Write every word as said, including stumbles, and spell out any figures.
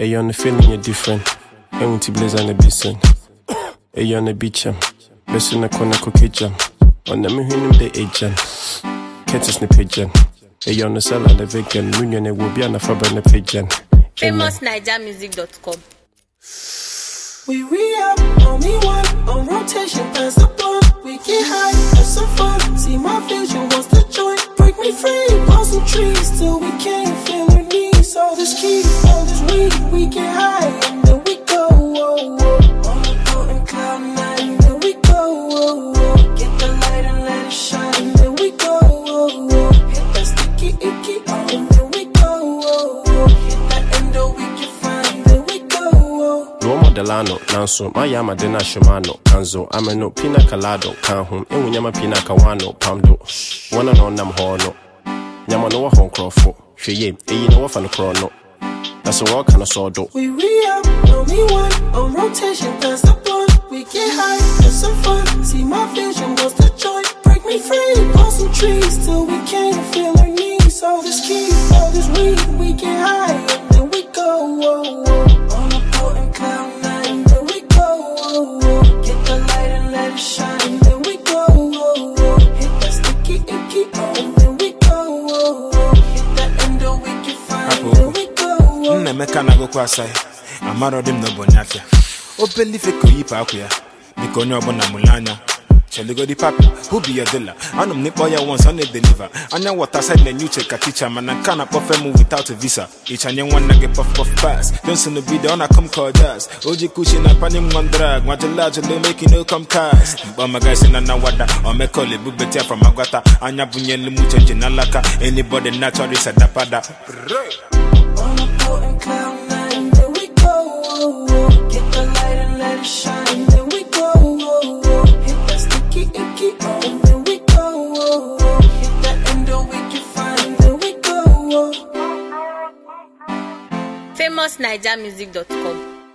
Hey, on the feeling you're different. I want to blaze on the basin. Hey, on the beach, um. Listen to Konako Kitchen. On the Muhinum de Agent. Catches the pigeon. Hey, on the cell and the vegan. Munion will be on the fab and the pigeon. famous niger music dot com. We re-up, only one, on rotation, pass the blunt. We get high, have some fun. See my vision, wants to join. Break me free, on some trees, till we can't feel our knees. All this key, all this weed, we get high, and then we go, whoa, whoa. On the boat and cloud nine, then we go, whoa, whoa. Get the light and let it shine, and then we go, whoa, whoa. Hit that sticky icky, and then we go, whoa, whoa. Hit that endo, we can find, then we go, whoa. Roma Delano, Nanso, Mayama Dena Shimano, Kanzo, Ameno, Pina Calado, Kanhum, Ewyama Pina Kawano, Pamdo, one and on Nam Horno, Yamano Hong Crofo, Sheye, a you know of an chrono. That's a walk and a sword. We re-up, only one, on rotation, pass the blunt. We get high, have some fun. See my vision, wants to join. Break me free, on some trees, till we can't feel our knees. All this key, all this weed, we get high, and then we go, whoa, whoa. On a boat and cloud nine, then we go, whoa, whoa. Get the light and let it shine, then we go, whoa, whoa. Hit that sticky icky, and then we go, whoa, whoa. Hit that endo, we can find, then we go, whoa. Nemeka na go kwasai amaro dim no bonyafia opeli feko yipa akwa biko nyo bona mulanya chele go di papi who be your dealer anum ni boya once on deliver anya water side na new check teacher man kana perform without a visa each anya one nage puff puff pass don't send the video on come call jazz oji kushi na panim one drag mwajela jele make no come cast but my guys na na wada o me call it bubetia from agwata anya bunye limu change na laka anybody naturally said da pada on a boat and cloud nine, then we go, whoa, whoa. Get the light and let it shine, then we go, whoa, whoa. Hit that sticky icky, and then we go, whoa, whoa. Hit that endo, we can find, then we go, whoa. famous niger music dot com.